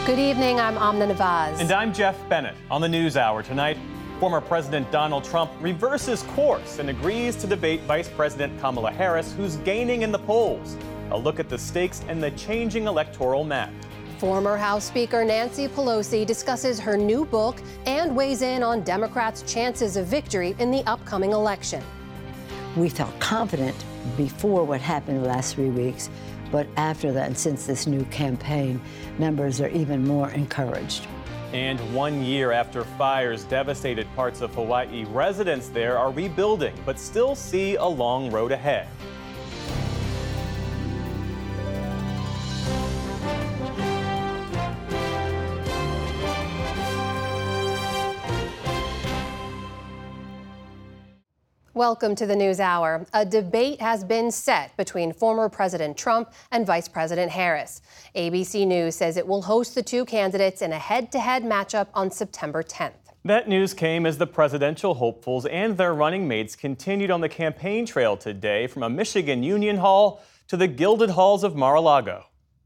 Good evening, I'm Amna Nawaz. And I'm Jeff Bennett. On the NewsHour tonight, former President Donald Trump reverses course and agrees to debate Vice President Kamala Harris, who's gaining in the polls. A look at the stakes and the changing electoral map. Former House Speaker Nancy Pelosi discusses her new book and weighs in on Democrats' chances of victory in the upcoming election. We felt confident before what happened the last 3 weeks, but after that, and since this new campaign, members are even more encouraged. And 1 year after fires devastated parts of Hawaii, residents there are rebuilding, but still see a long road ahead. Welcome to the NewsHour. A debate has been set between former President Trump and Vice President Harris. ABC News says it will host the two candidates in a head-to-head matchup on September 10th. That news came as the presidential hopefuls and their running mates continued on the campaign trail today from a Michigan Union Hall to the Gilded Halls of Mar-a-Lago.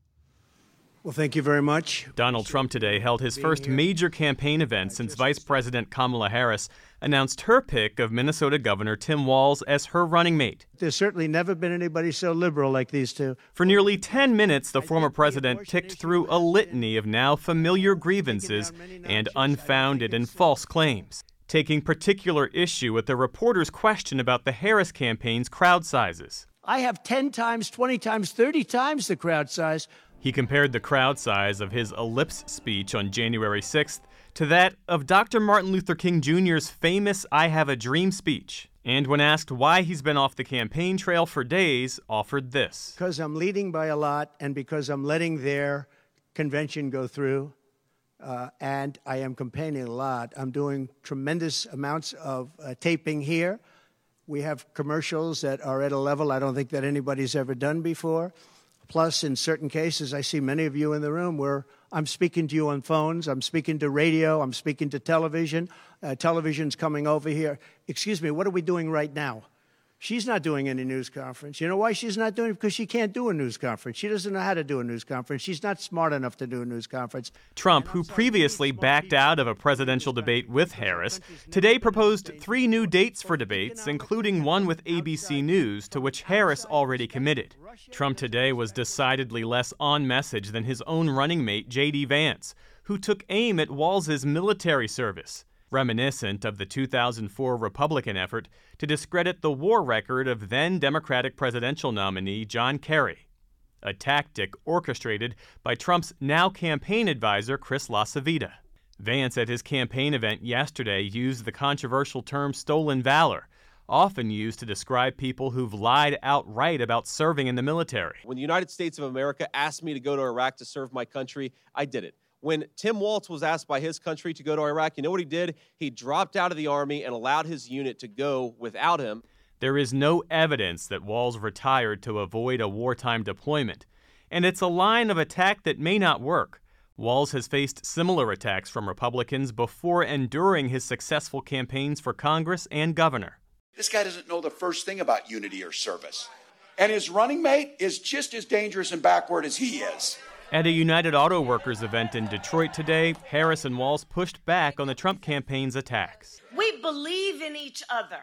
Well, thank you very much. Donald Trump today held his first major campaign event since Vice President Kamala Harris announced her pick of Minnesota Governor Tim Walz as her running mate. There's certainly never been anybody so liberal like these two. For nearly 10 minutes, the former president ticked through a litany of now familiar grievances and unfounded and false claims, taking particular issue with the reporter's question about the Harris campaign's crowd sizes. I have 10 times, 20 times, 30 times the crowd size. He compared the crowd size of his ellipse speech on January 6th to that of Dr. Martin Luther King Jr.'s famous I Have a Dream speech. And when asked why he's been off the campaign trail for days, offered this. Because I'm leading by a lot and because I'm letting their convention go through, and I am campaigning a lot. I'm doing tremendous amounts of taping here. We have commercials that are at a level I don't think that anybody's ever done before. Plus, in certain cases, I see many of you in the room where I'm speaking to you on phones, I'm speaking to radio, I'm speaking to television. Television's coming over here. Excuse me, what are we doing right now? She's not doing any news conference. You know why she's not doing it? Because she can't do a news conference. She doesn't know how to do a news conference. She's not smart enough to do a news conference. Trump, who previously backed out of a presidential debate with Harris, today proposed 3 new dates for debates, including one with ABC News, to which Harris already committed. Trump today was decidedly less on message than his own running mate, J.D. Vance, who took aim at Walz's military service, reminiscent of the 2004 Republican effort to discredit the war record of then Democratic presidential nominee John Kerry, a tactic orchestrated by Trump's now campaign advisor Chris LaCivita. Vance at his campaign event yesterday used the controversial term stolen valor, often used to describe people who've lied outright about serving in the military. When the United States of America asked me to go to Iraq to serve my country, I did it. When Tim Walz was asked by his country to go to Iraq, you know what he did? He dropped out of the Army and allowed his unit to go without him. There is no evidence that Walz retired to avoid a wartime deployment, and it's a line of attack that may not work. Walz has faced similar attacks from Republicans before and during his successful campaigns for Congress and governor. This guy doesn't know the first thing about unity or service. And his running mate is just as dangerous and backward as he is. At a United Auto Workers event in Detroit today, Harris and Walz pushed back on the Trump campaign's attacks. We believe in each other.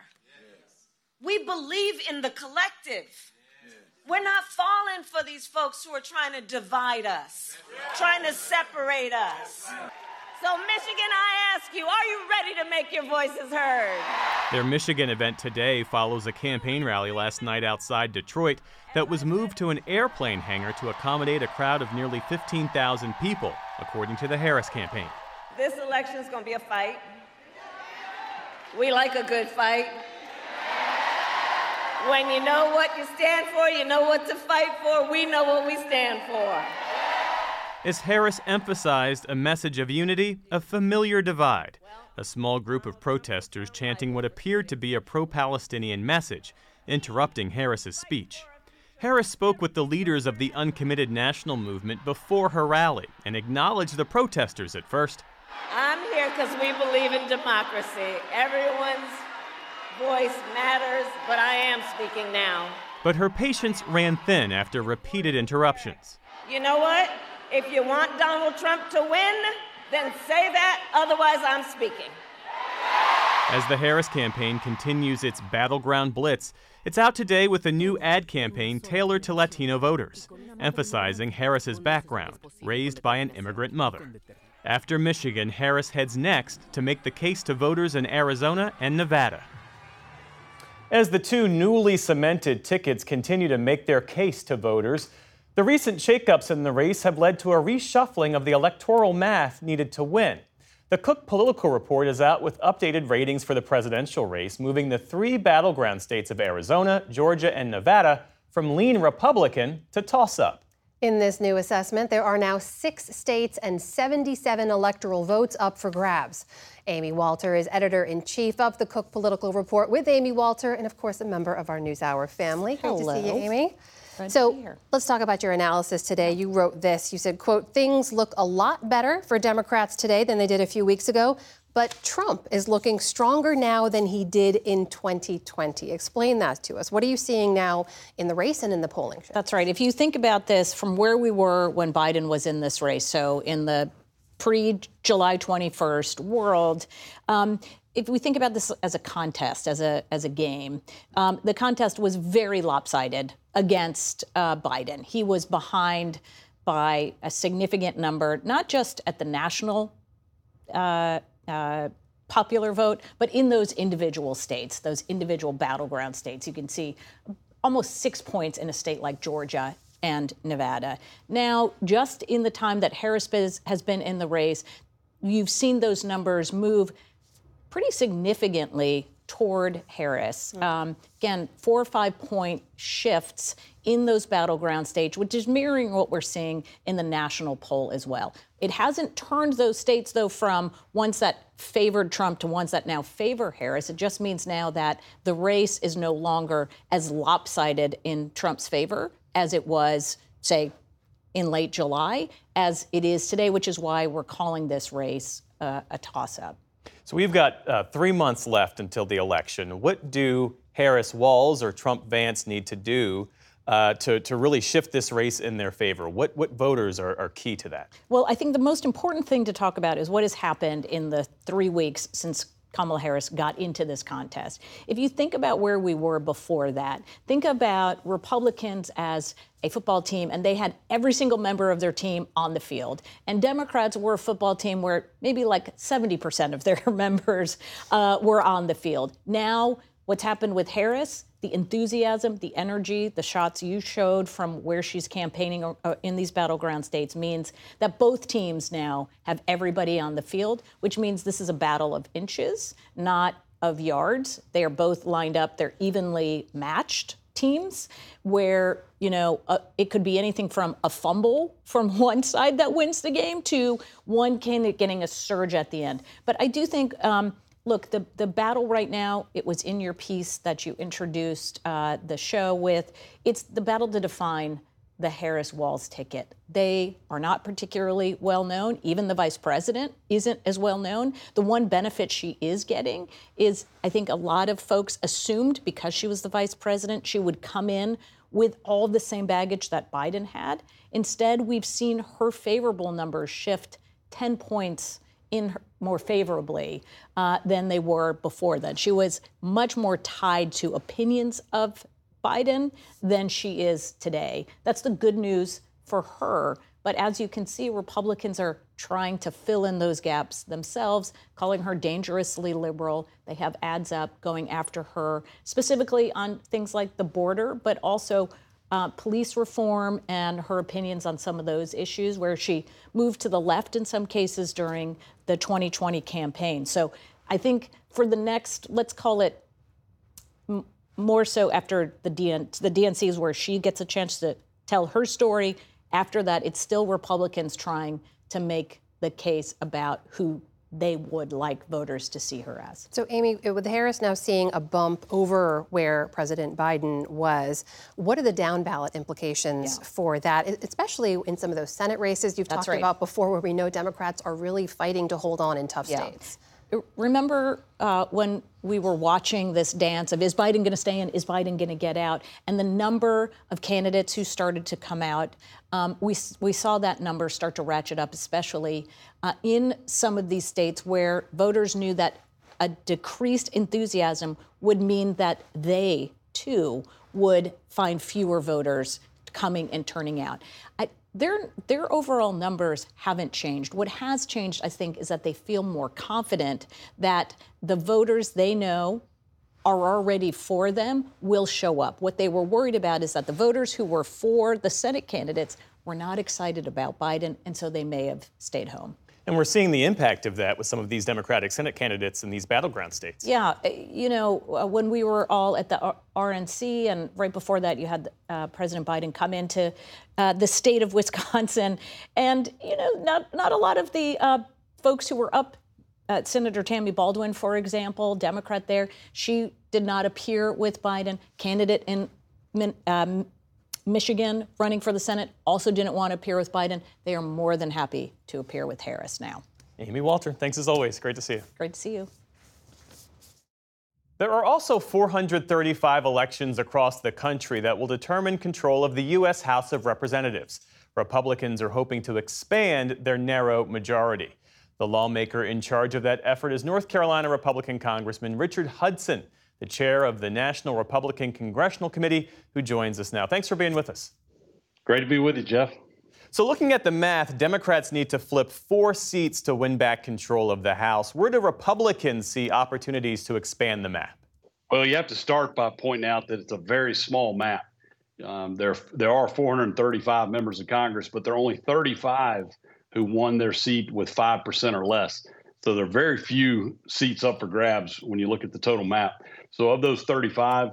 We believe in the collective. We're not falling for these folks who are trying to divide us, trying to separate us. So, Michigan, I ask you, are you ready to make your voices heard? Their Michigan event today follows a campaign rally last night outside Detroit that was moved to an airplane hangar to accommodate a crowd of nearly 15,000 people, according to the Harris campaign. This election is going to be a fight. We like a good fight. When you know what you stand for, you know what to fight for. We know what we stand for. As Harris emphasized a message of unity, a familiar divide. A small group of protesters chanting what appeared to be a pro-Palestinian message, interrupting Harris's speech. Harris spoke with the leaders of the uncommitted national movement before her rally and acknowledged the protesters at first. I'm here because we believe in democracy. Everyone's voice matters, but I am speaking now. But her patience ran thin after repeated interruptions. You know what? If you want Donald Trump to win, then say that, otherwise I'm speaking. As the Harris campaign continues its battleground blitz, it's out today with a new ad campaign tailored to Latino voters, emphasizing Harris's background, raised by an immigrant mother. After Michigan, Harris heads next to make the case to voters in Arizona and Nevada. As the two newly cemented tickets continue to make their case to voters, the recent shakeups in the race have led to a reshuffling of the electoral math needed to win. The Cook Political Report is out with updated ratings for the presidential race, moving the three battleground states of Arizona, Georgia, and Nevada from lean Republican to toss-up. In this new assessment, there are now 6 states and 77 electoral votes up for grabs. Amy Walter is editor-in-chief of the Cook Political Report with Amy Walter, and of course a member of our NewsHour family. Hello. Great to see you, Amy. So let's talk about your analysis today. You wrote this. You said, quote, things look a lot better for Democrats today than they did a few weeks ago, but Trump is looking stronger now than he did in 2020. Explain that to us. What are you seeing now in the race and in the polling? That's right. If you think about this from where we were when Biden was in this race, so in the pre-July 21st world, if we think about this as a contest, as a game, the contest was very lopsided against Biden. He was behind by a significant number, not just at the national popular vote, but in those individual states, those individual battleground states. You can see almost 6 points in a state like Georgia and Nevada. Now, just in the time that Harris has been in the race, you've seen those numbers move pretty significantly toward Harris. Again, 4 or 5 point shifts in those battleground states, which is mirroring what we're seeing in the national poll as well. It hasn't turned those states, though, from ones that favored Trump to ones that now favor Harris. It just means now that the race is no longer as lopsided in Trump's favor as it was, say, in late July, as it is today, which is why we're calling this race a toss-up. So we've got 3 months left until the election. What do Harris-Walz or Trump-Vance need to do to really shift this race in their favor? What voters are key to that? Well, I think the most important thing to talk about is what has happened in the 3 weeks since Kamala Harris got into this contest. If you think about where we were before that, think about Republicans as a football team, and they had every single member of their team on the field. And Democrats were a football team where maybe like 70% of their members were on the field. Now, what's happened with Harris, the enthusiasm, the energy, the shots you showed from where she's campaigning in these battleground states means that both teams now have everybody on the field, which means this is a battle of inches, not of yards. They are both lined up. They're evenly matched teams where, it could be anything from a fumble from one side that wins the game to one candidate getting a surge at the end. But I do think look, the battle right now, it was in your piece that you introduced the show with. It's the battle to define the Harris-Walz ticket. They are not particularly well known. Even the vice president isn't as well known. The one benefit she is getting is, I think a lot of folks assumed because she was the vice president, she would come in with all the same baggage that Biden had. Instead, we've seen her favorable numbers shift 10 points more favorably than they were before then. She was much more tied to opinions of Biden than she is today. That's the good news for her. But as you can see, Republicans are trying to fill in those gaps themselves, calling her dangerously liberal. They have ads up going after her, specifically on things like the border, but also police reform and her opinions on some of those issues where she moved to the left in some cases during the 2020 campaign. So I think for the next, let's call it more so after the DNC is where she gets a chance to tell her story. After that, it's still Republicans trying to make the case about who they would like voters to see her as. So, Amy, with Harris now seeing a bump over where President Biden was, what are the down ballot implications for that, especially in some of those Senate races you've talked about before, where we know Democrats are really fighting to hold on in tough states? remember when we were watching this dance of is Biden going to stay in, is Biden going to get out, and the number of candidates who started to come out, we saw that number start to ratchet up, especially in some of these states where voters knew that a decreased enthusiasm would mean that they, too, would find fewer voters coming and turning out. Their overall numbers haven't changed. What has changed, I think, is that they feel more confident that the voters they know are already for them will show up. What they were worried about is that the voters who were for the Senate candidates were not excited about Biden, and so they may have stayed home. And we're seeing the impact of that with some of these Democratic Senate candidates in these battleground states. Yeah, you know, when we were all at the RNC, and right before that, you had President Biden come into the state of Wisconsin, and you know, not a lot of the folks who were up. Senator Tammy Baldwin, for example, Democrat there, she did not appear with Biden. Candidate in Michigan running for the Senate also didn't want to appear with Biden. They are more than happy to appear with Harris now. Amy Walter, thanks as always. Great to see you. Great to see you. There are also 435 elections across the country that will determine control of the U.S. House of Representatives. Republicans are hoping to expand their narrow majority. The lawmaker in charge of that effort is North Carolina Republican Congressman Richard Hudson, the chair of the National Republican Congressional Committee, who joins us now. Thanks for being with us. Great to be with you, Jeff. So looking at the math, Democrats need to flip 4 seats to win back control of the House. Where do Republicans see opportunities to expand the map? Well, you have to start by pointing out that it's a very small map. There are 435 members of Congress, but there are only 35 who won their seat with 5% or less. So there are very few seats up for grabs when you look at the total map. So of those 35,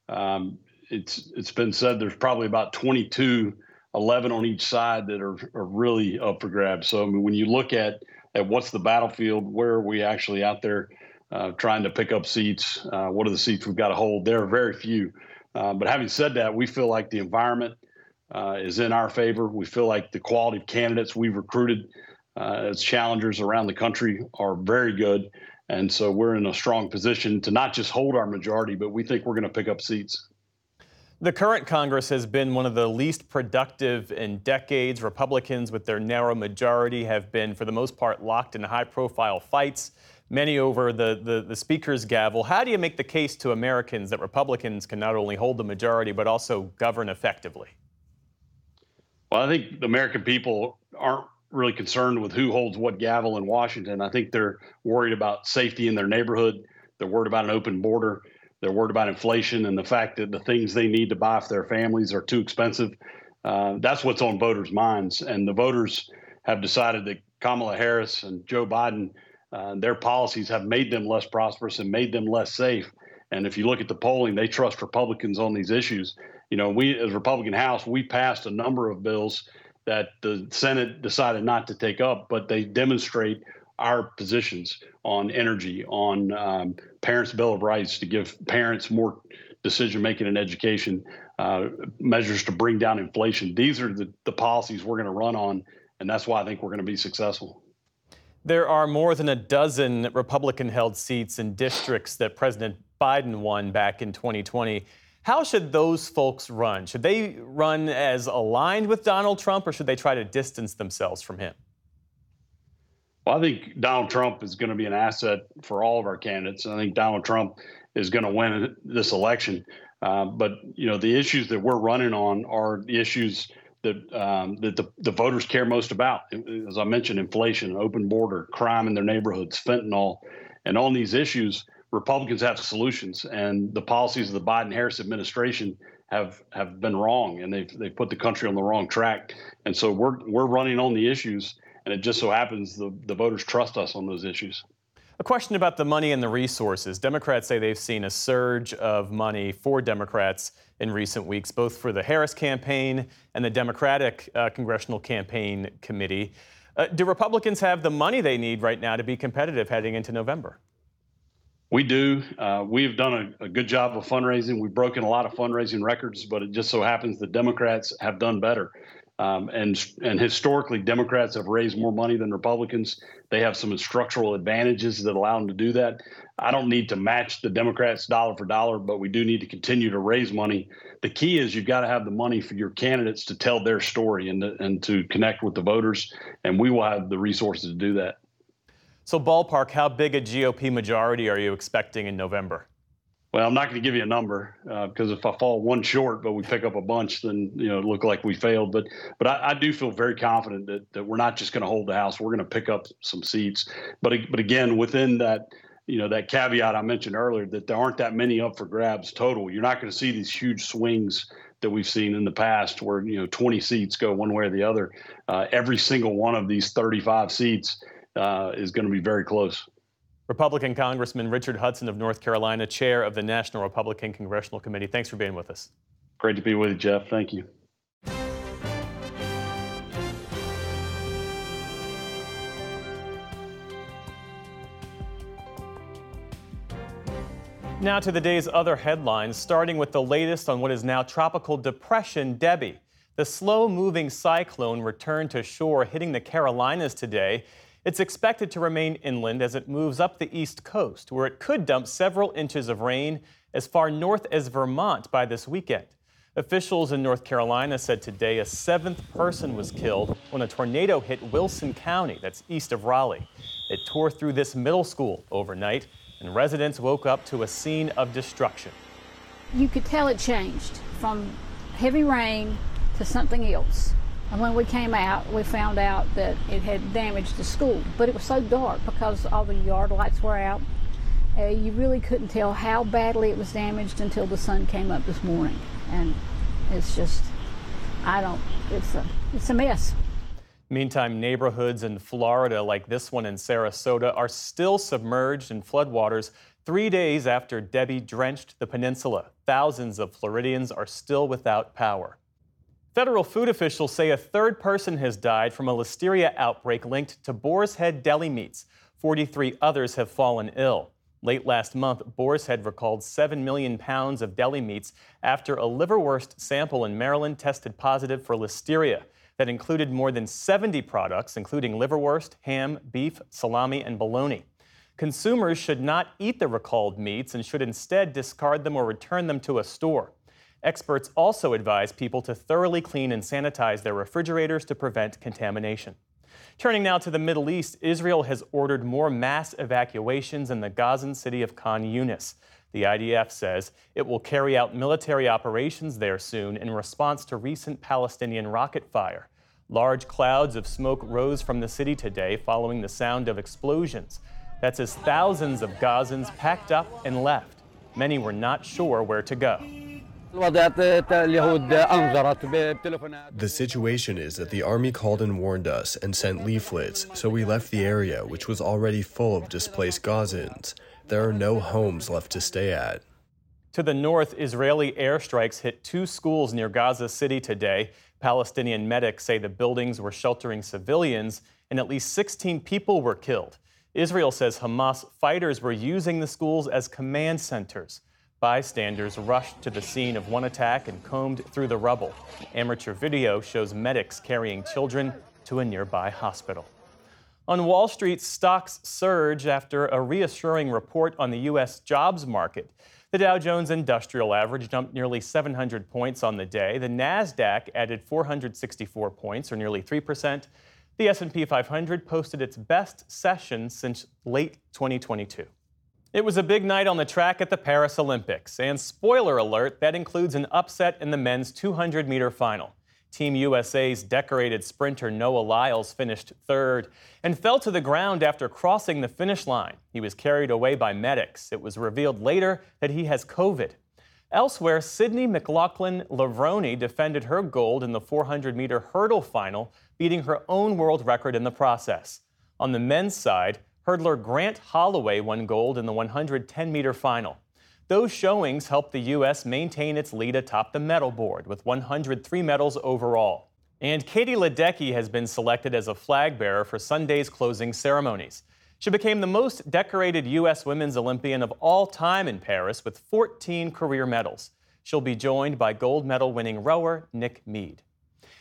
it's been said there's probably about 22, 11 on each side that are really up for grabs. So I mean, when you look at what's the battlefield, where are we actually out there trying to pick up seats? What are the seats we've got to hold? There are very few. But having said that, we feel like the environment is in our favor. We feel like the quality of candidates we've recruited as challengers around the country are very good. And so we're in a strong position to not just hold our majority, but we think we're going to pick up seats. The current Congress has been one of the least productive in decades. Republicans, with their narrow majority, have been, for the most part, locked in high-profile fights, many over the Speaker's gavel. How do you make the case to Americans that Republicans can not only hold the majority, but also govern effectively? Well, I think the American people aren't really concerned with who holds what gavel in Washington. I think they're worried about safety in their neighborhood. They're worried about an open border. They're worried about inflation and the fact that the things they need to buy for their families are too expensive. That's what's on voters' minds. And the voters have decided that Kamala Harris and Joe Biden, their policies have made them less prosperous and made them less safe. And if you look at the polling, they trust Republicans on these issues. You know, we as Republican House, we passed a number of bills that the Senate decided not to take up, but they demonstrate our positions on energy, on Parents' Bill of Rights to give parents more decision-making in education, measures to bring down inflation. These are the policies we're going to run on, and that's why I think we're going to be successful. There are more than a dozen Republican-held seats in districts that President Biden won back in 2020. How should those folks run? Should they run as aligned with Donald Trump, or should they try to distance themselves from him? Well, I think Donald Trump is going to be an asset for all of our candidates. I think Donald Trump is going to win this election. But, you know, the issues that we're running on are the issues that the voters care most about. As I mentioned, inflation, open border, crime in their neighborhoods, fentanyl. And on these issues, Republicans have solutions, and the policies of the Biden-Harris administration have been wrong, and they've put the country on the wrong track. And so we're running on the issues, and it just so happens the voters trust us on those issues. A question about the money and the resources. Democrats say they've seen a surge of money for Democrats in recent weeks, both for the Harris campaign and the Democratic Congressional Campaign Committee. Do Republicans have the money they need right now to be competitive heading into November? We do. We've done a good job of fundraising. We've broken a lot of fundraising records, but it just so happens the Democrats have done better. And historically, Democrats have raised more money than Republicans. They have some structural advantages that allow them to do that. I don't need to match the Democrats dollar for dollar, but we do need to continue to raise money. The key is you've got to have the money for your candidates to tell their story and to connect with the voters, and we will have the resources to do that. So ballpark, how big a GOP majority are you expecting in November? Well, I'm not going to give you a number because if I fall one short, but we pick up a bunch, then it look like we failed. But I do feel very confident that we're not just going to hold the House. We're going to pick up some seats. But again, within that, that caveat I mentioned earlier, that there aren't that many up for grabs total. You're not going to see these huge swings that we've seen in the past where 20 seats go one way or the other. Every single one of these 35 seats is going to be very close. Republican Congressman Richard Hudson of North Carolina, chair of the National Republican Congressional Committee. Thanks for being with us. Great to be with you, Jeff. Thank you. Now to the day's other headlines, starting with the latest on what is now Tropical Depression Debbie. The slow-moving cyclone returned to shore, hitting the Carolinas today. It's expected to remain inland as it moves up the east coast, where it could dump several inches of rain as far north as Vermont by this weekend. Officials in North Carolina said today a seventh person was killed when a tornado hit Wilson County, that's east of Raleigh. It tore through this middle school overnight, and residents woke up to a scene of destruction. You could tell it changed from heavy rain to something else. And when we came out, we found out that it had damaged the school. But it was so dark because all the yard lights were out. You really couldn't tell how badly it was damaged until the sun came up this morning. And it's just, it's a mess. Meantime, neighborhoods in Florida, like this one in Sarasota, are still submerged in floodwaters 3 days after Debbie drenched the peninsula. Thousands of Floridians are still without power. Federal food officials say a third person has died from a listeria outbreak linked to Boar's Head deli meats. 43 others have fallen ill. Late last month, Boar's Head recalled 7 million pounds of deli meats after a liverwurst sample in Maryland tested positive for listeria. That included more than 70 products, including liverwurst, ham, beef, salami, and bologna. Consumers should not eat the recalled meats and should instead discard them or return them to a store. Experts also advise people to thoroughly clean and sanitize their refrigerators to prevent contamination. Turning now to the Middle East, Israel has ordered more mass evacuations in the Gazan city of Khan Yunis. The IDF says it will carry out military operations there soon in response to recent Palestinian rocket fire. Large clouds of smoke rose from the city today following the sound of explosions. That's as thousands of Gazans packed up and left. Many were not sure where to go. The situation is that the army called and warned us and sent leaflets, so we left the area, which was already full of displaced Gazans. There are no homes left to stay at. To the north, Israeli airstrikes hit 2 schools near Gaza City today. Palestinian medics say the buildings were sheltering civilians, and at least 16 people were killed. Israel says Hamas fighters were using the schools as command centers. Bystanders rushed to the scene of one attack and combed through the rubble. Amateur video shows medics carrying children to a nearby hospital. On Wall Street, stocks surge after a reassuring report on the U.S. jobs market. The Dow Jones Industrial Average jumped nearly 700 points on the day. The Nasdaq added 464 points, or nearly 3%. The S&P 500 posted its best session since late 2022. It was a big night on the track at the Paris Olympics, and spoiler alert, that includes an upset in the men's 200-meter final. Team USA's decorated sprinter Noah Lyles finished third and fell to the ground after crossing the finish line. He was carried away by medics. It was revealed later that he has COVID. Elsewhere, Sydney McLaughlin-Levrone defended her gold in the 400-meter hurdle final, beating her own world record in the process. On the men's side, hurdler Grant Holloway won gold in the 110-meter final. Those showings helped the U.S. maintain its lead atop the medal board with 103 medals overall. And Katie Ledecky has been selected as a flag bearer for Sunday's closing ceremonies. She became the most decorated U.S. women's Olympian of all time in Paris with 14 career medals. She'll be joined by gold medal winning rower Nick Mead.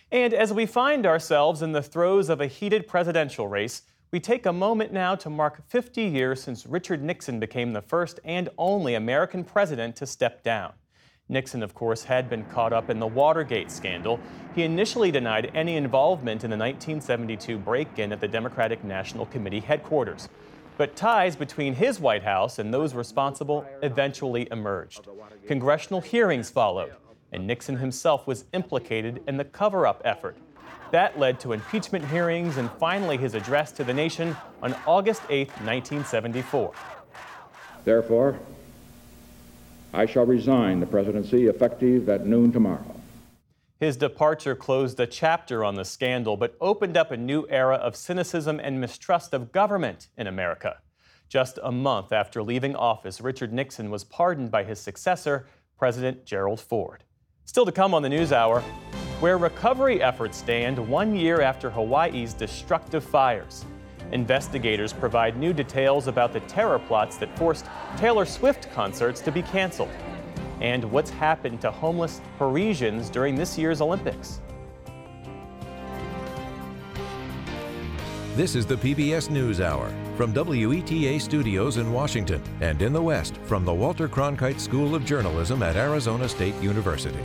And as we find ourselves in the throes of a heated presidential race, we take a moment now to mark 50 years since Richard Nixon became the first and only American president to step down. Nixon, of course, had been caught up in the Watergate scandal. He initially denied any involvement in the 1972 break-in at the Democratic National Committee headquarters. But ties between his White House and those responsible eventually emerged. Congressional hearings followed, and Nixon himself was implicated in the cover-up effort. That led to impeachment hearings and finally his address to the nation on August 8, 1974. Therefore, I shall resign the presidency effective at noon tomorrow. His departure closed a chapter on the scandal, but opened up a new era of cynicism and mistrust of government in America. Just a month after leaving office, Richard Nixon was pardoned by his successor, President Gerald Ford. Still to come on the NewsHour, where recovery efforts stand 1 year after Hawaii's destructive fires. Investigators provide new details about the terror plots that forced Taylor Swift concerts to be canceled. And what's happened to homeless Parisians during this year's Olympics. This is the PBS NewsHour from WETA Studios in Washington and in the West from the Walter Cronkite School of Journalism at Arizona State University.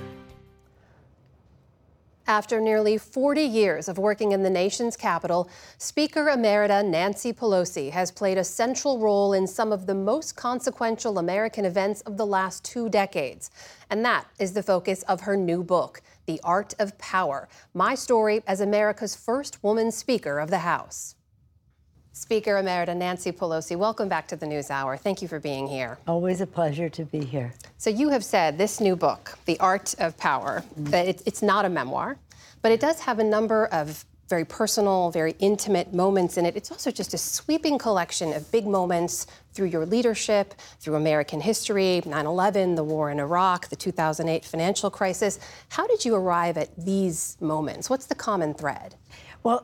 After nearly 40 years of working in the nation's capital, Speaker Emerita Nancy Pelosi has played a central role in some of the most consequential American events of the last 2 decades. And that is the focus of her new book, The Art of Power: My Story as America's First Woman Speaker of the House. Speaker Emerita Nancy Pelosi, welcome back to the NewsHour. Thank you for being here. Always a pleasure to be here. So you have said this new book, The Art of Power, that it's not a memoir, but it does have a number of very personal, very intimate moments in it. It's also just a sweeping collection of big moments through your leadership, through American history, 9/11, the war in Iraq, the 2008 financial crisis. How did you arrive at these moments? What's the common thread? Well,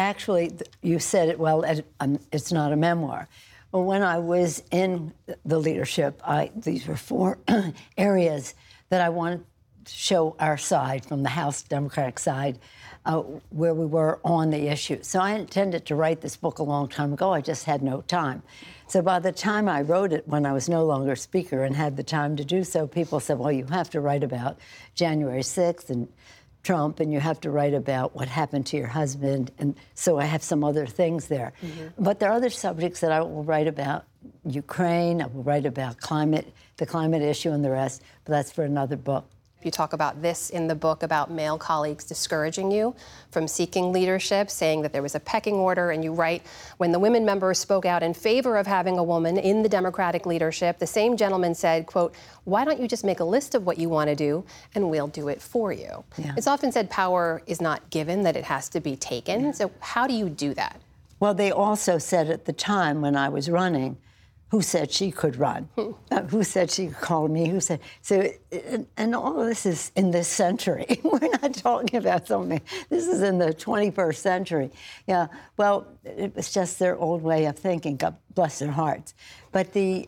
you said it well, it's not a memoir. Well, when I was in the leadership, these were 4 areas that I wanted to show our side, from the House Democratic side, where we were on the issue. So I intended to write this book a long time ago. I just had no time. So by the time I wrote it, when I was no longer Speaker and had the time to do so, people said, well, you have to write about January 6th and Trump, and you have to write about what happened to your husband. And so I have some other things there. Mm-hmm. But there are other subjects that I will write about: Ukraine, I will write about the climate issue and the rest, but that's for another book. You talk about this in the book, about male colleagues discouraging you from seeking leadership, saying that there was a pecking order. And you write, when the women members spoke out in favor of having a woman in the Democratic leadership, the same gentleman said, quote, why don't you just make a list of what you want to do and we'll do it for you? Yeah. It's often said power is not given, that it has to be taken. Yeah. So how do you do that? Well, they also said at the time when I was running, who said she could run? Who said she could call me? Who said? So, and all of this is in this century. We're not talking about something. This is in the 21st century. Yeah. Well, it was just their old way of thinking. God bless their hearts. But the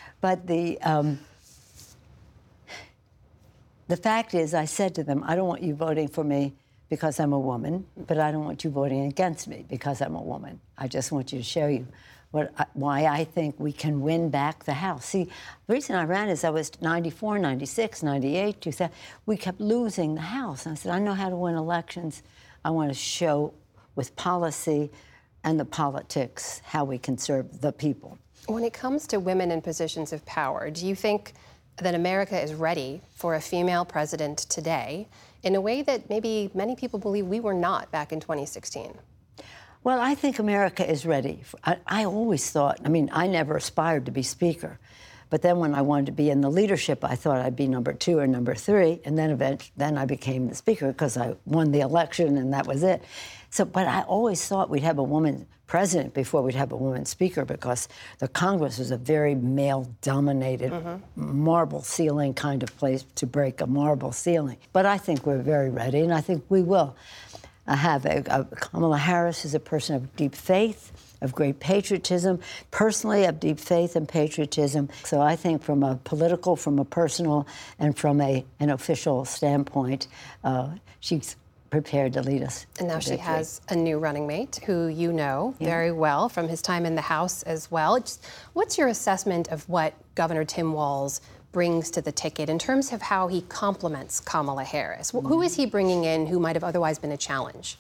fact is, I said to them, I don't want you voting for me because I'm a woman, but I don't want you voting against me because I'm a woman. I just want you to show you why I think we can win back the House. See, the reason I ran is I was 94, 96, 98, 2000. We kept losing the House. And I said, I know how to win elections. I want to show with policy and the politics how we can serve the people. When it comes to women in positions of power, do you think that America is ready for a female president today in a way that maybe many people believe we were not back in 2016? Well, I think America is ready. I always thought, I never aspired to be Speaker. But then when I wanted to be in the leadership, I thought I'd be number 2 or number 3. And then I became the Speaker because I won the election and that was it. But I always thought we'd have a woman president before we'd have a woman Speaker, because the Congress was a very male-dominated marble ceiling kind of place to break a marble ceiling. But I think we're very ready, and I think we will. I have Kamala Harris is a person of deep faith, of great patriotism, personally of deep faith and patriotism. So I think from a political, from a personal, and from an official standpoint, she's prepared to lead us. And now she has a new running mate who you know very well from his time in the House as well. What's your assessment of what Governor Tim Walz brings to the ticket in terms of how he complements Kamala Harris? Who is he bringing in who might have otherwise been a challenge?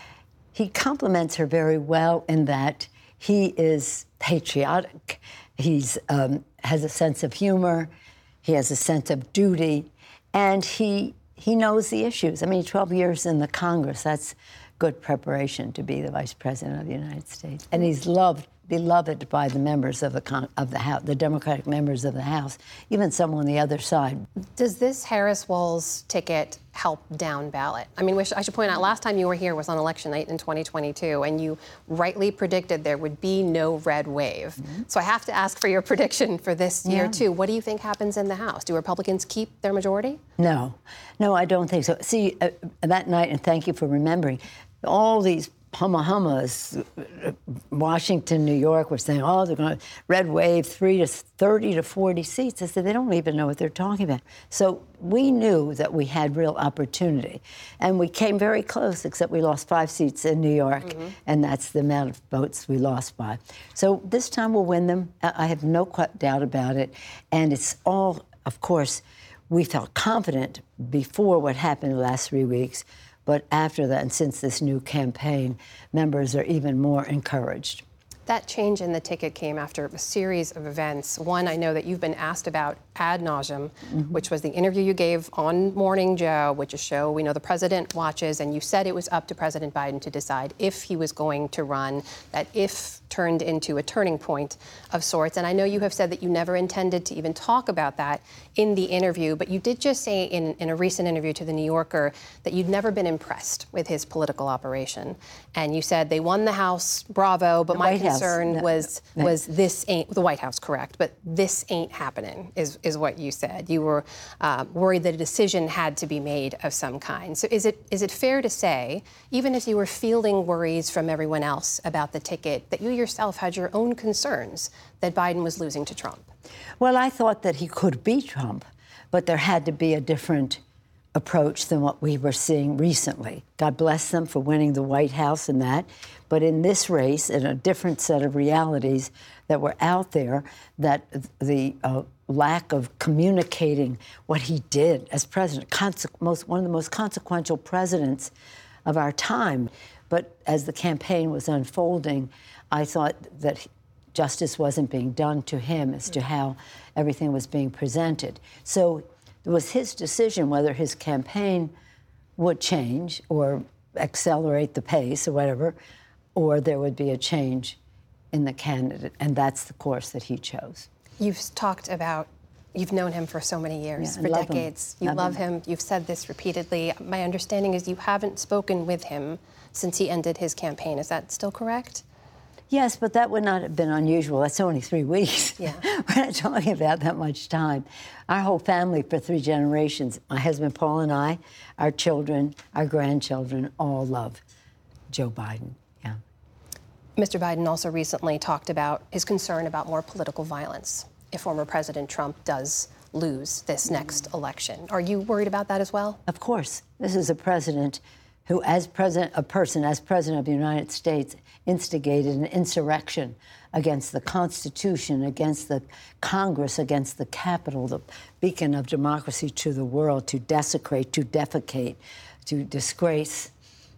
He complements her very well in that he is patriotic. He's has a sense of humor. He has a sense of duty, and he knows the issues. I mean, 12 years in the Congress, that's good preparation to be the Vice President of the United States. And he's beloved by the members of the House, the Democratic members of the House, even some on the other side. Does this Harris-Walz ticket help down ballot? I mean, I should point out, last time you were here was on election night in 2022, and you rightly predicted there would be no red wave. So I have to ask for your prediction for this year, too. What do you think happens in the House? Do Republicans keep their majority? No, I don't think so. See, that night, and thank you for remembering, all these hummas, Washington, New York, were saying, oh, they're going to red wave 30 to 40 seats. I said, they don't even know what they're talking about. So we knew that we had real opportunity. And we came very close, except we lost 5 seats in New York, and that's the amount of votes we lost by. So this time we'll win them. I have no doubt about it. And it's all, of course, we felt confident before what happened the last 3 weeks. But after that, and since this new campaign, members are even more encouraged. That change in the ticket came after a series of events. One, I know that you've been asked about ad nauseum, which was the interview you gave on Morning Joe, which is a show we know the president watches, and you said it was up to President Biden to decide if he was going to run. That if turned into a turning point of sorts. And I know you have said that you never intended to even talk about that in the interview, but you did just say in a recent interview to The New Yorker that you'd never been impressed with his political operation. And you said they won the House, bravo, but my concern was this ain't, the White House, correct, but this ain't happening, is what you said. You were worried that a decision had to be made of some kind. So is it fair to say, even if you were fielding worries from everyone else about the ticket, that you yourself had your own concerns that Biden was losing to Trump? Well, I thought that he could beat Trump, but there had to be a different approach than what we were seeing recently. God bless them for winning the White House and that. But in this race, in a different set of realities that were out there, that the lack of communicating what he did as president, one of the most consequential presidents of our time. But as the campaign was unfolding, I thought that justice wasn't being done to him as to how everything was being presented. So it was his decision whether his campaign would change or accelerate the pace or whatever, or there would be a change in the candidate, and that's the course that he chose. You've talked about, you've known him for so many years, for decades. You love him. You've said this repeatedly. My understanding is you haven't spoken with him since he ended his campaign. Is that still correct? Yes, but that would not have been unusual. That's only 3 weeks. Yeah. We're not talking about that much time. Our whole family for 3 generations, my husband Paul and I, our children, our grandchildren, all love Joe Biden. Yeah. Mr. Biden also recently talked about his concern about more political violence if former President Trump does lose this next election. Are you worried about that as well? Of course. This is a president who, as president of the United States, instigated an insurrection against the Constitution, against the Congress, against the Capitol, the beacon of democracy to the world, to desecrate, to defecate, to disgrace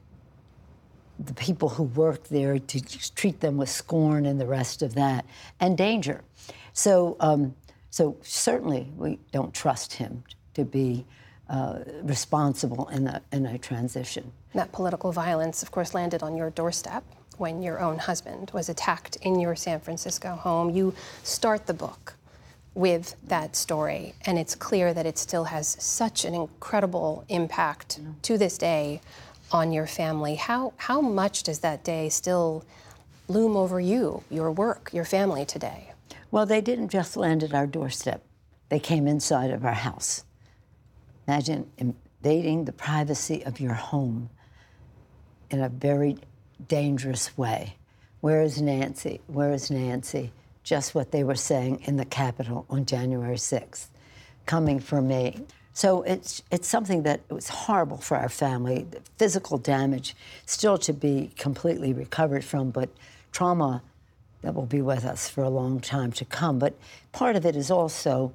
the people who work there, to treat them with scorn and the rest of that, and danger. So certainly we don't trust him to be responsible in a transition. That political violence, of course, landed on your doorstep when your own husband was attacked in your San Francisco home. You start the book with that story, and it's clear that it still has such an incredible impact to this day on your family. How much does that day still loom over you, your work, your family today? Well, they didn't just land at our doorstep. They came inside of our house. Imagine invading the privacy of your home in a very dangerous way. Where is Nancy? Where is Nancy? Just what they were saying in the Capitol on January 6th. Coming for me. So it's something that it was horrible for our family. Physical damage still to be completely recovered from, but trauma that will be with us for a long time to come. But part of it is also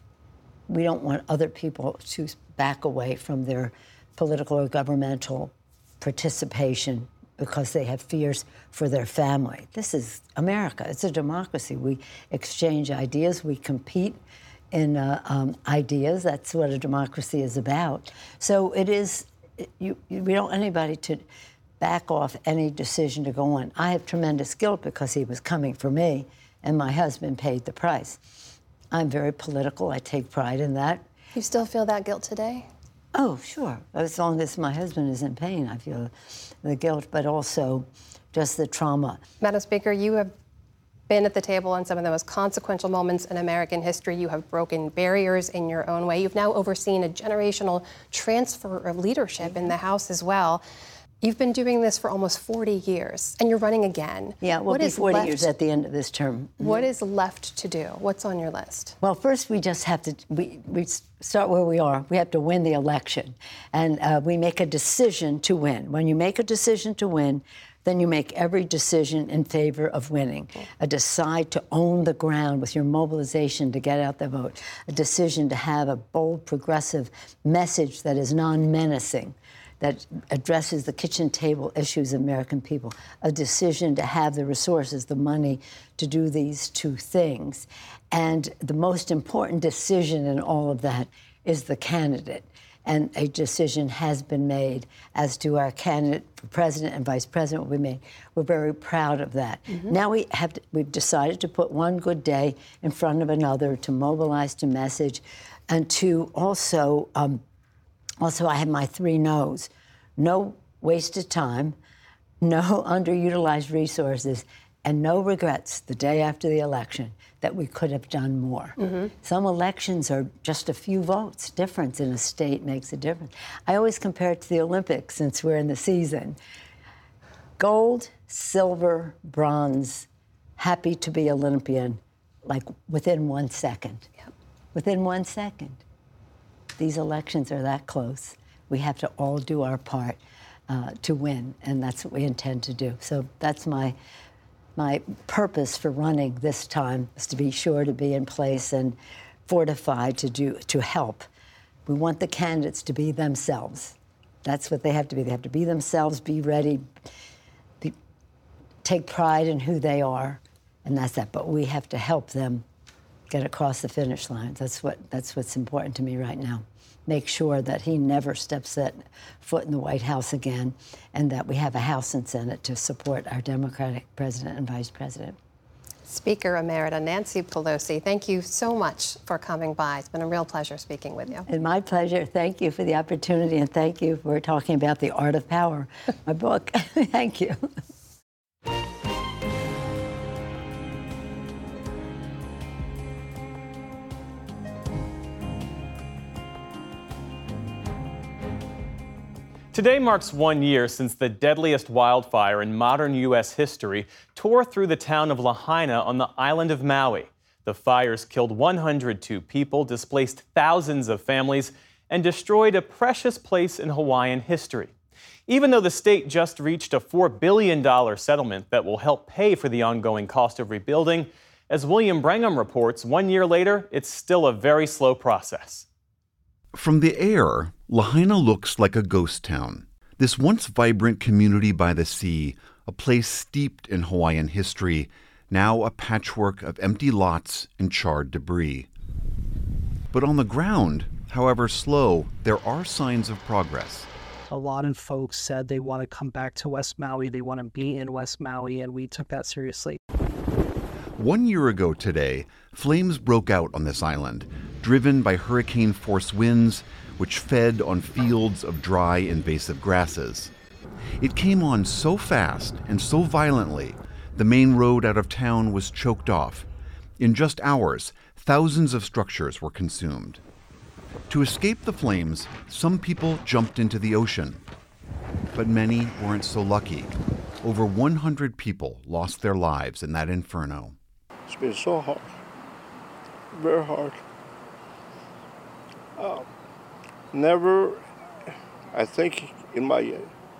we don't want other people to back away from their political or governmental participation because they have fears for their family. This is America. It's a democracy. We exchange ideas. We compete in ideas. That's what a democracy is about. So it is, we don't want anybody to back off any decision to go on. I have tremendous guilt because he was coming for me, and my husband paid the price. I'm very political. I take pride in that. You still feel that guilt today? Oh, sure. As long as my husband is in pain, I feel the guilt, but also just the trauma. Madam Speaker, you have been at the table on some of the most consequential moments in American history. You have broken barriers in your own way. You've now overseen a generational transfer of leadership in the House as well. You've been doing this for almost 40 years, and you're running again. Yeah, we'll be 40 years at the end of this term. What is left to do? What's on your list? Well, first we just have to, we start where we are. We have to win the election, and we make a decision to win. When you make a decision to win, then you make every decision in favor of winning. A decide to own the ground with your mobilization to get out the vote. A decision to have a bold, progressive message that is non-menacing, that addresses the kitchen table issues of American people. A decision to have the resources, the money to do these two things. And the most important decision in all of that is the candidate. And a decision has been made as to our candidate for president and vice president will be made. We're very proud of that. Now we've decided to put one good day in front of another to mobilize, to message, and to also, I have my 3 no's. No wasted time, no underutilized resources, and no regrets the day after the election that we could have done more. Some elections are just a few votes difference in a state makes a difference. I always compare it to the Olympics since we're in the season. Gold, silver, bronze, happy to be Olympian, like within 1 second. Yep. Within 1 second. These elections are that close. We have to all do our part to win, and that's what we intend to do. So that's my purpose for running this time, is to be sure to be in place and fortified to help. We want the candidates to be themselves. That's what they have to be. They have to be themselves, be ready, take pride in who they are, and that's that. But we have to help them get across the finish line. That's what's important to me right now. Make sure that he never steps that foot in the White House again, and that we have a House and Senate to support our Democratic president and vice president. Speaker Emerita Nancy Pelosi, thank you so much for coming by. It's been a real pleasure speaking with you. And my pleasure. Thank you for the opportunity, and thank you for talking about The Art of Power, my book. Thank you. Today marks 1 year since the deadliest wildfire in modern U.S. history tore through the town of Lahaina on the island of Maui. The fires killed 102 people, displaced thousands of families, and destroyed a precious place in Hawaiian history. Even though the state just reached a $4 billion settlement that will help pay for the ongoing cost of rebuilding, as William Brangham reports, 1 year later, it's still a very slow process. From the air, Lahaina looks like a ghost town. This once vibrant community by the sea, a place steeped in Hawaiian history, now a patchwork of empty lots and charred debris. But on the ground, however slow, there are signs of progress. A lot of folks said they want to come back to West Maui, they want to be in West Maui, and we took that seriously. 1 year ago today, flames broke out on this island, driven by hurricane-force winds, which fed on fields of dry, invasive grasses. It came on so fast and so violently, the main road out of town was choked off. In just hours, thousands of structures were consumed. To escape the flames, some people jumped into the ocean. But many weren't so lucky. Over 100 people lost their lives in that inferno. It's been so hard, very hard. Never, I think in my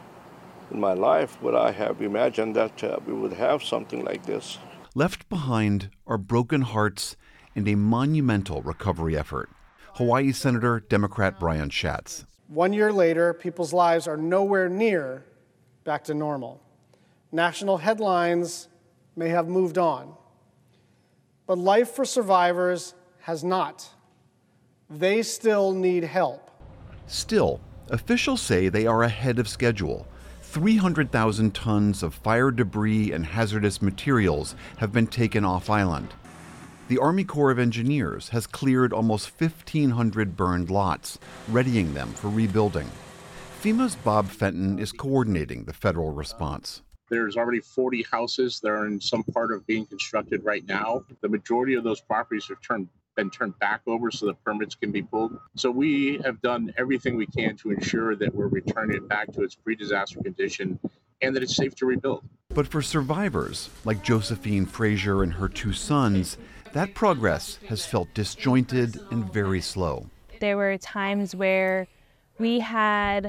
life would I have imagined that we would have something like this. Left behind are broken hearts and a monumental recovery effort. Hawaii Senator Democrat Brian Schatz. 1 year later, people's lives are nowhere near back to normal. National headlines may have moved on, but life for survivors has not. They still need help. Still, officials say they are ahead of schedule. 300,000 tons of fire debris and hazardous materials have been taken off island. The Army Corps of Engineers has cleared almost 1,500 burned lots, readying them for rebuilding. FEMA's Bob Fenton is coordinating the federal response. There's already 40 houses that are in some part of being constructed right now. The majority of those properties have been turned back over so the permits can be pulled. So we have done everything we can to ensure that we're returning it back to its pre-disaster condition and that it's safe to rebuild. But for survivors, like Josephine Frazier and her two sons, that progress has felt disjointed and very slow. There were times where we had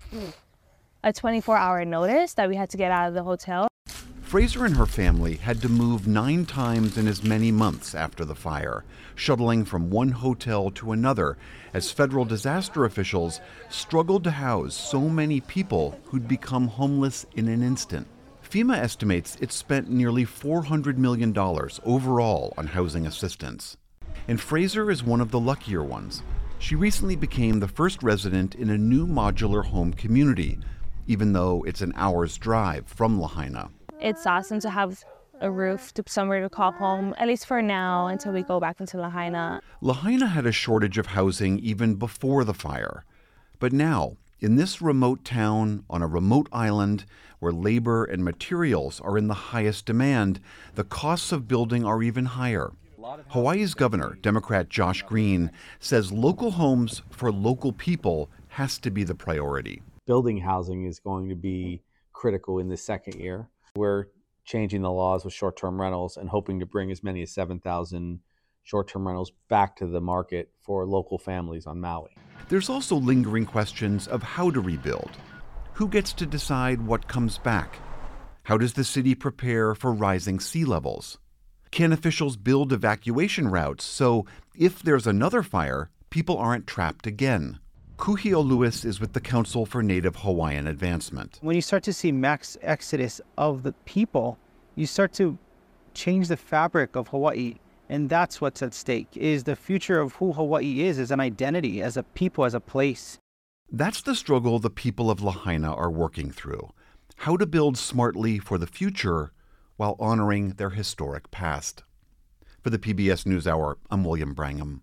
a 24-hour notice that we had to get out of the hotel. Fraser and her family had to move 9 times in as many months after the fire, shuttling from one hotel to another as federal disaster officials struggled to house so many people who'd become homeless in an instant. FEMA estimates it spent nearly $400 million overall on housing assistance. And Fraser is one of the luckier ones. She recently became the first resident in a new modular home community, even though it's an hour's drive from Lahaina. It's awesome to have a roof, somewhere to call home, at least for now, until we go back into Lahaina. Lahaina had a shortage of housing even before the fire. But now, in this remote town on a remote island where labor and materials are in the highest demand, the costs of building are even higher. Hawaii's governor, Democrat Josh Green, says local homes for local people has to be the priority. Building housing is going to be critical in the second year. We're changing the laws with short-term rentals and hoping to bring as many as 7,000 short-term rentals back to the market for local families on Maui. There's also lingering questions of how to rebuild. Who gets to decide what comes back? How does the city prepare for rising sea levels? Can officials build evacuation routes so if there's another fire, people aren't trapped again? Kuhio Lewis is with the Council for Native Hawaiian Advancement. When you start to see mass exodus of the people, you start to change the fabric of Hawaii. And that's what's at stake, is the future of who Hawaii is as an identity, as a people, as a place. That's the struggle the people of Lahaina are working through. How to build smartly for the future while honoring their historic past. For the PBS NewsHour, I'm William Brangham.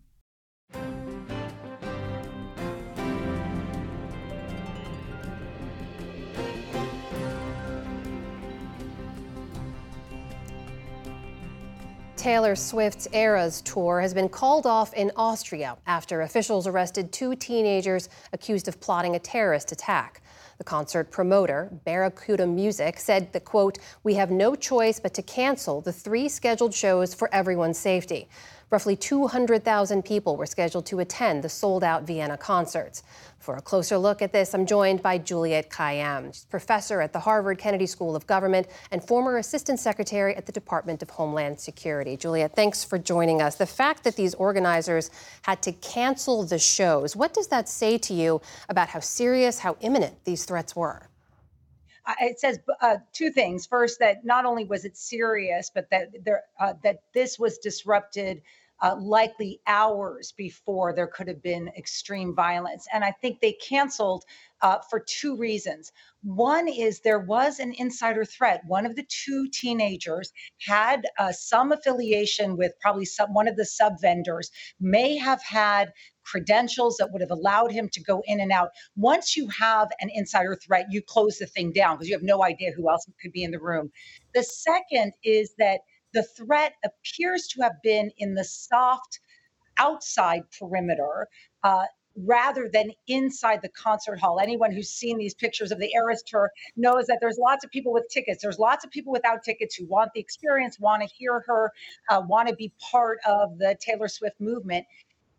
Taylor Swift's Eras tour has been called off in Austria after officials arrested 2 teenagers accused of plotting a terrorist attack. The concert promoter, Barracuda Music, said that, quote, "We have no choice but to cancel the 3 scheduled shows for everyone's safety." Roughly 200,000 people were scheduled to attend the sold-out Vienna concerts. For a closer look at this, I'm joined by Juliette Kayyem. She's professor at the Harvard Kennedy School of Government and former assistant secretary at the Department of Homeland Security. Juliette, thanks for joining us. The fact that these organizers had to cancel the shows, what does that say to you about how serious, how imminent these threats were? It says 2 things. First, that not only was it serious, but that this was disrupted likely hours before there could have been extreme violence. And I think they canceled for 2 reasons. One is there was an insider threat. One of the 2 teenagers had some affiliation with probably one of the sub-vendors, may have had credentials that would have allowed him to go in and out. Once you have an insider threat, you close the thing down because you have no idea who else could be in the room. The second is that the threat appears to have been in the soft outside perimeter rather than inside the concert hall. Anyone who's seen these pictures of the Eras tour knows that there's lots of people with tickets. There's lots of people without tickets who want the experience, want to hear her, want to be part of the Taylor Swift movement.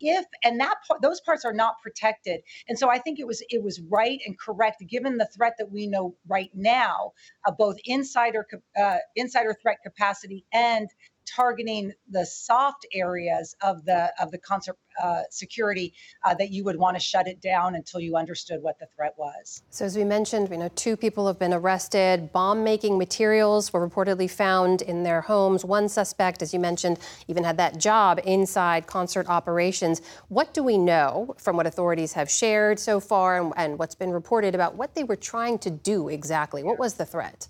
those parts are not protected. And so I think it was right and correct, given the threat that we know right now, both insider threat capacity and targeting the soft areas of the concert security, that you would want to shut it down until you understood what the threat was. So as we mentioned, 2 people have been arrested. Bomb-making materials were reportedly found in their homes. One suspect, as you mentioned, even had that job inside concert operations. What do we know from what authorities have shared so far and what's been reported about what they were trying to do exactly? What was the threat?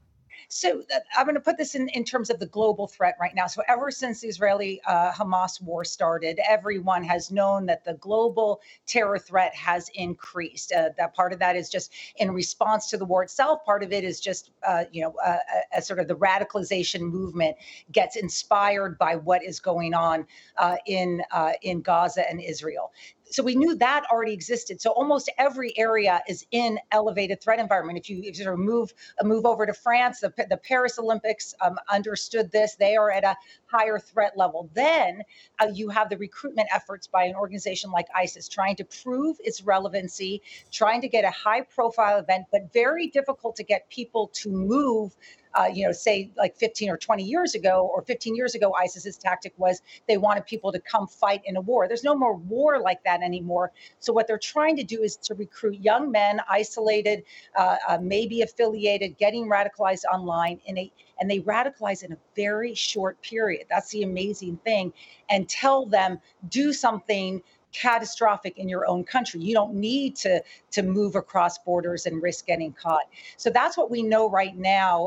So I'm going to put this in terms of the global threat right now. So ever since the Israeli-Hamas war started, everyone has known that the global terror threat has increased. That part of that is just in response to the war itself. Part of it is just, a sort of the radicalization movement gets inspired by what is going on in Gaza and Israel. So we knew that already existed. So almost every area is in elevated threat environment. If you sort of move over to France, the Paris Olympics understood this. They are at a higher threat level. Then you have the recruitment efforts by an organization like ISIS trying to prove its relevancy, trying to get a high profile event, but very difficult to get people to move. Say like 15 or 20 years ago, or 15 years ago, ISIS's tactic was they wanted people to come fight in a war. There's no more war like that anymore. So what they're trying to do is to recruit young men, isolated, maybe affiliated, getting radicalized online and they radicalize in a very short period. That's the amazing thing. And tell them, do something catastrophic in your own country. You don't need to move across borders and risk getting caught. So that's what we know right now,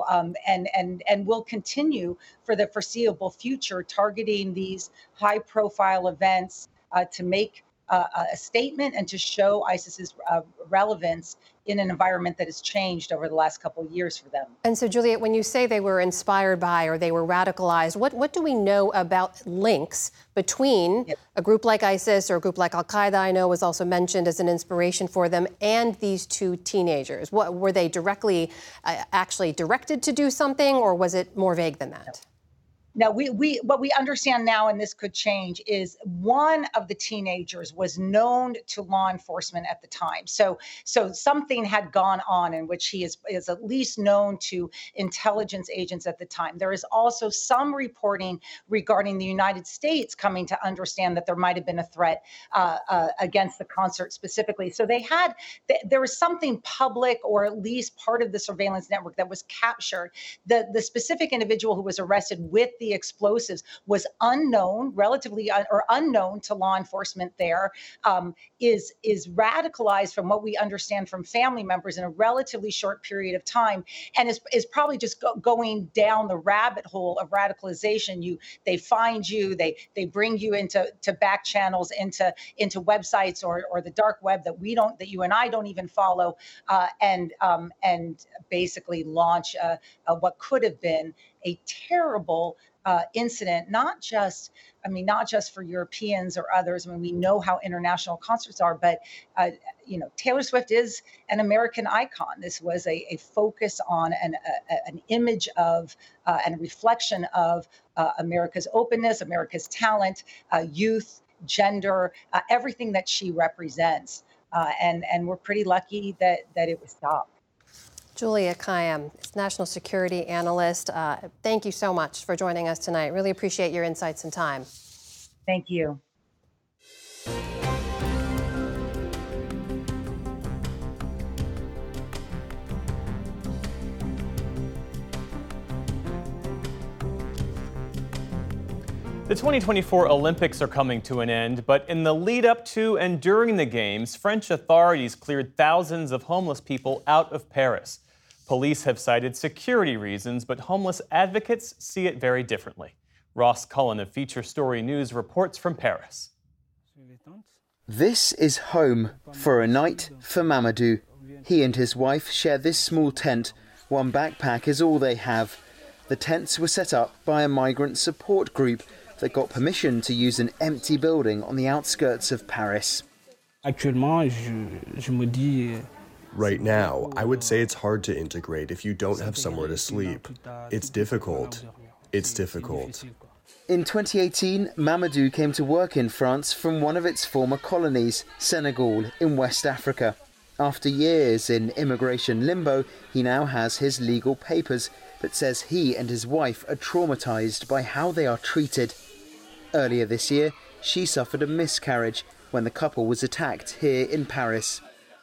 and will continue for the foreseeable future, targeting these high-profile events to make a statement and to show ISIS's relevance in an environment that has changed over the last couple of years for them. And so, Juliet, when you say they were inspired by or they were radicalized, what do we know about links between a group like ISIS or a group like Al-Qaeda, I know was also mentioned as an inspiration for them, and these 2 teenagers? What were they directly actually directed to do something, or was it more vague than that? Now, what we understand now, and this could change, is one of the teenagers was known to law enforcement at the time. So something had gone on in which he is at least known to intelligence agents at the time. There is also some reporting regarding the United States coming to understand that there might have been a threat against the concert specifically. So there was something public, or at least part of the surveillance network, that was captured. The specific individual who was arrested with the explosives was relatively unknown to law enforcement there, is radicalized from what we understand from family members in a relatively short period of time, and is probably just going down the rabbit hole of radicalization. They find you, they bring you into back channels, into websites or the dark web that you and I don't even follow, and basically launch what could have been a terrible incident, not just for Europeans or others. I mean, we know how international concerts are, but Taylor Swift is an American icon. This was a focus on an image of and a reflection of America's openness, America's talent, youth, gender, everything that she represents. And we're pretty lucky that it was stopped. Juliet Kayyem, national security analyst. Thank you so much for joining us tonight. Really appreciate your insights and time. Thank you. The 2024 Olympics are coming to an end, but in the lead up to and during the Games, French authorities cleared thousands of homeless people out of Paris. Police have cited security reasons, but homeless advocates see it very differently. Ross Cullen of Feature Story News reports from Paris. This is home for a night for Mamadou. He and his wife share this small tent. One backpack is all they have. The tents were set up by a migrant support group that got permission to use an empty building on the outskirts of Paris. Right now, I would say it's hard to integrate if you don't have somewhere to sleep. It's difficult. In 2018, Mamadou came to work in France from one of its former colonies, Senegal, in West Africa. After years in immigration limbo, he now has his legal papers, but says he and his wife are traumatised by how they are treated. Earlier this year, she suffered a miscarriage when the couple was attacked here in Paris.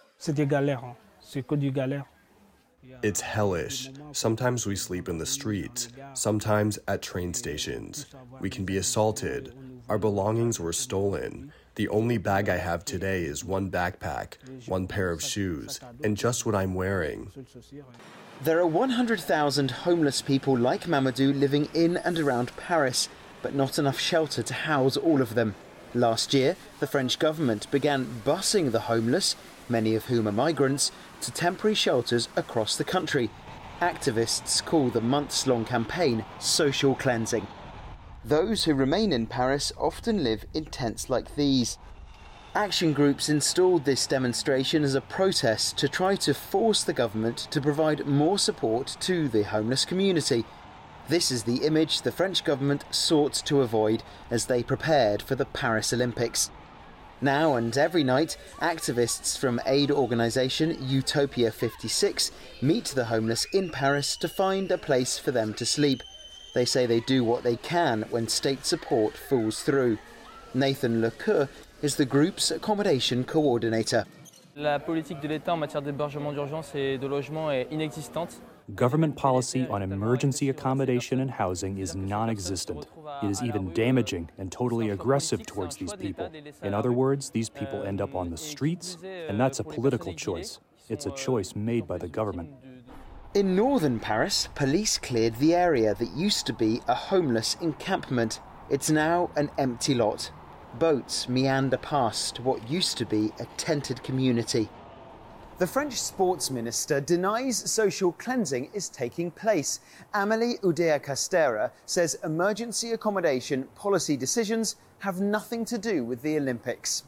It's hellish. Sometimes we sleep in the streets, sometimes at train stations. We can be assaulted. Our belongings were stolen. The only bag I have today is one backpack, one pair of shoes, and just what I'm wearing. There are 100,000 homeless people like Mamadou living in and around Paris, but not enough shelter to house all of them. Last year, the French government began busing the homeless, many of whom are migrants, to temporary shelters across the country. Activists call the months-long campaign social cleansing. Those who remain in Paris often live in tents like these. Action groups installed this demonstration as a protest to try to force the government to provide more support to the homeless community. This is the image the French government sought to avoid as they prepared for the Paris Olympics. Now and every night, activists from aid organisation Utopia 56 meet the homeless in Paris to find a place for them to sleep. They say they do what they can when state support falls through. Nathan Lecoeur is the group's accommodation coordinator. La politique de l'État en matière d'hébergement d'urgence et de logement est inexistante. Government policy on emergency accommodation and housing is non-existent. It is even damaging and totally aggressive towards these people. In other words, these people end up on the streets, and that's a political choice. It's a choice made by the government. In northern Paris, police cleared the area that used to be a homeless encampment. It's now an empty lot. Boats meander past what used to be a tented community. The French sports minister denies social cleansing is taking place. Amélie Oudéa-Castéra says emergency accommodation policy decisions have nothing to do with the Olympics.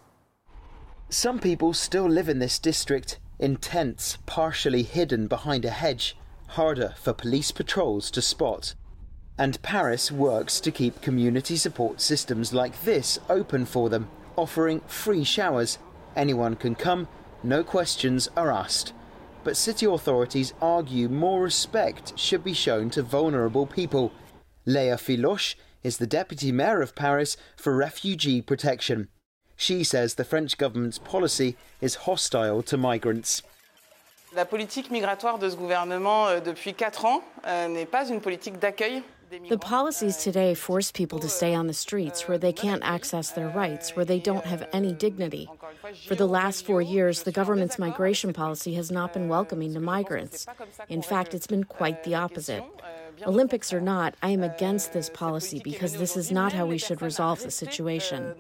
Some people still live in this district, in tents partially hidden behind a hedge, harder for police patrols to spot. And Paris works to keep community support systems like this open for them, offering free showers. Anyone can come, no questions are asked. But city authorities argue more respect should be shown to vulnerable people. Léa Filoche is the deputy mayor of Paris for refugee protection. She says the French government's policy is hostile to migrants. La politique migratoire de ce gouvernement depuis 4 ans n'est pas une politique d'accueil. The policies today force people to stay on the streets where they can't access their rights, where they don't have any dignity. For the last 4 years, the government's migration policy has not been welcoming to migrants. In fact, it's been quite the opposite. Olympics or not, I am against this policy because this is not how we should resolve the situation.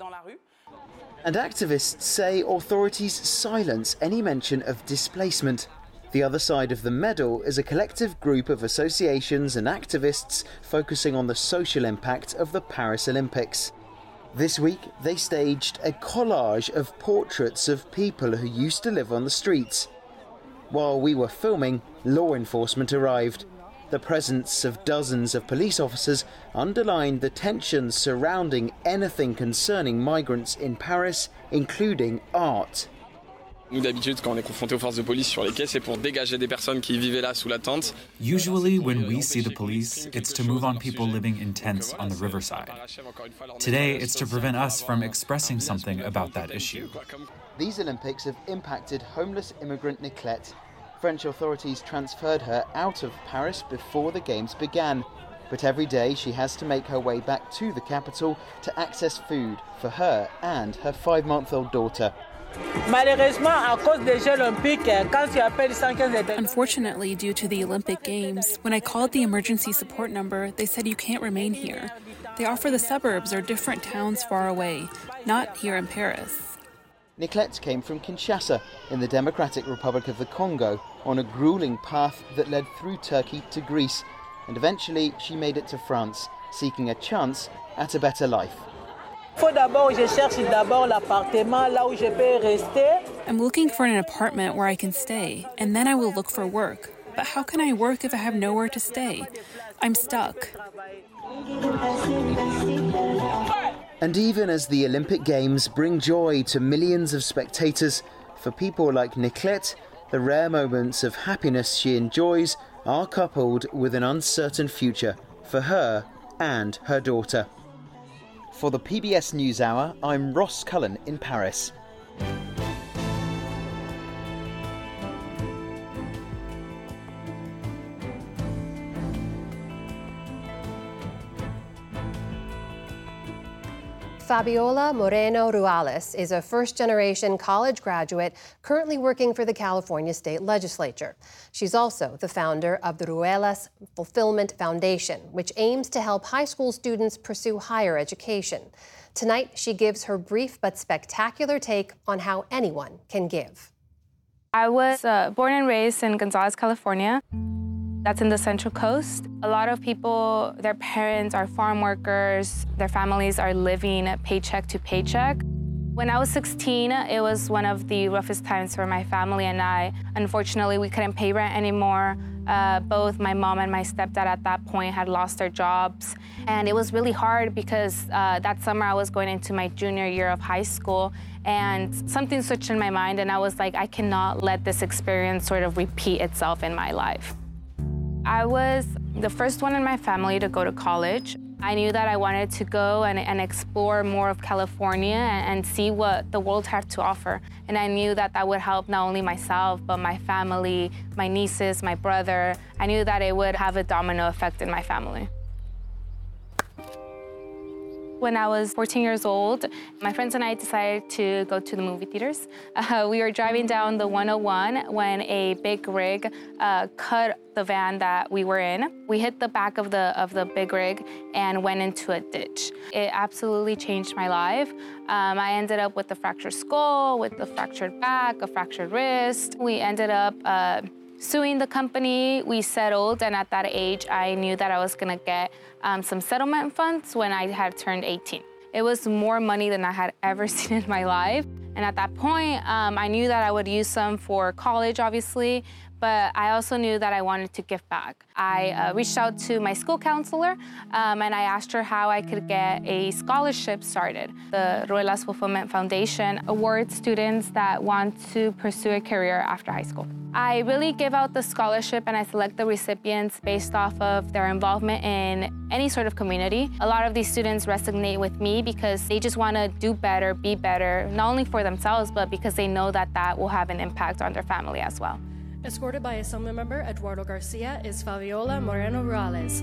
And activists say authorities silence any mention of displacement. The other side of the medal is a collective group of associations and activists focusing on the social impact of the Paris Olympics. This week, they staged a collage of portraits of people who used to live on the streets. While we were filming, law enforcement arrived. The presence of dozens of police officers underlined the tensions surrounding anything concerning migrants in Paris, including art. Nous, d'habitude, quand on est confronté aux forces de police sur les quais, c'est pour dégager des personnes qui vivaient là sous la tente. Usually, when we see the police, it's to move on people living in tents on the riverside. Today, it's to prevent us from expressing something about that issue. These Olympics have impacted homeless immigrant Niclette. French authorities transferred her out of Paris before the Games began. But every day she has to make her way back to the capital to access food for her and her 5-month-old daughter. Unfortunately, due to the Olympic Games, when I called the emergency support number, they said you can't remain here. They offer the suburbs or different towns far away, not here in Paris. Niclette came from Kinshasa, in the Democratic Republic of the Congo, on a grueling path that led through Turkey to Greece, and eventually she made it to France, seeking a chance at a better life. I'm looking for an apartment where I can stay, and then I will look for work. But how can I work if I have nowhere to stay? I'm stuck. And even as the Olympic Games bring joy to millions of spectators, for people like Nicolette, the rare moments of happiness she enjoys are coupled with an uncertain future for her and her daughter. For the PBS NewsHour, I'm Ross Cullen in Paris. Fabiola Moreno Ruales is a first-generation college graduate currently working for the California State Legislature. She's also the founder of the Ruelas Fulfillment Foundation, which aims to help high school students pursue higher education. Tonight, she gives her brief but spectacular take on how anyone can give. I was born and raised in Gonzales, California. That's in the Central Coast. A lot of people, their parents are farm workers, their families are living paycheck to paycheck. When I was 16, it was one of the roughest times for my family and I. Unfortunately, we couldn't pay rent anymore. Both my mom and my stepdad at that point had lost their jobs. And it was really hard because that summer I was going into my junior year of high school and something switched in my mind and I was like, I cannot let this experience sort of repeat itself in my life. I was the first one in my family to go to college. I knew that I wanted to go and explore more of California and see what the world had to offer. And I knew that that would help not only myself, but my family, my nieces, my brother. I knew that it would have a domino effect in my family. When I was 14 years old, my friends and I decided to go to the movie theaters. We were driving down the 101 when a big rig cut the van that we were in. We hit the back of the big rig and went into a ditch. It absolutely changed my life. I ended up with a fractured skull, with a fractured back, a fractured wrist. We ended up suing the company. We settled, and at that age, I knew that I was gonna get some settlement funds when I had turned 18. It was more money than I had ever seen in my life. And at that point, I knew that I would use some for college, obviously, but I also knew that I wanted to give back. I reached out to my school counselor and I asked her how I could get a scholarship started. The Ruelas Fulfillment Foundation awards students that want to pursue a career after high school. I really give out the scholarship and I select the recipients based off of their involvement in any sort of community. A lot of these students resonate with me because they just want to do better, be better, not only for themselves, but because they know that that will have an impact on their family as well. Escorted by Assembly Member Eduardo Garcia is Fabiola Moreno Ruales.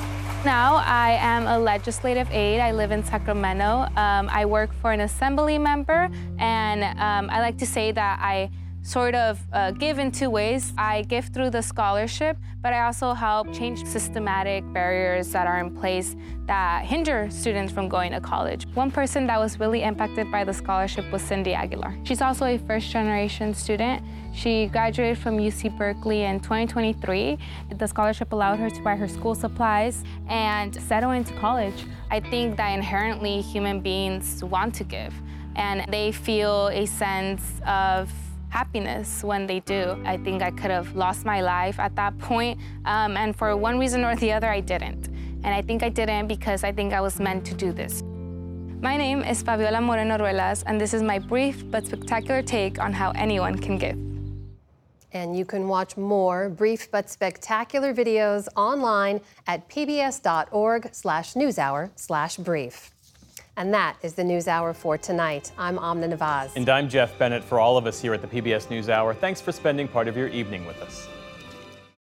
Now I am a legislative aide. I live in Sacramento. I work for an assembly member, and I like to say that I sort of give in two ways. I give through the scholarship, but I also help change systematic barriers that are in place that hinder students from going to college. One person that was really impacted by the scholarship was Cindy Aguilar. She's also a first-generation student. She graduated from UC Berkeley in 2023. The scholarship allowed her to buy her school supplies and settle into college. I think that inherently human beings want to give, and they feel a sense of happiness when they do. I think I could have lost my life at that point, and for one reason or the other, I didn't. And I think I didn't because I think I was meant to do this. My name is Fabiola Moreno Ruelas, and this is my brief but spectacular take on how anyone can give. And you can watch more brief but spectacular videos online at pbs.org/newshour/brief. And that is the NewsHour for tonight. I'm Amna Nawaz. And I'm Jeff Bennett. For all of us here at the PBS NewsHour, thanks for spending part of your evening with us.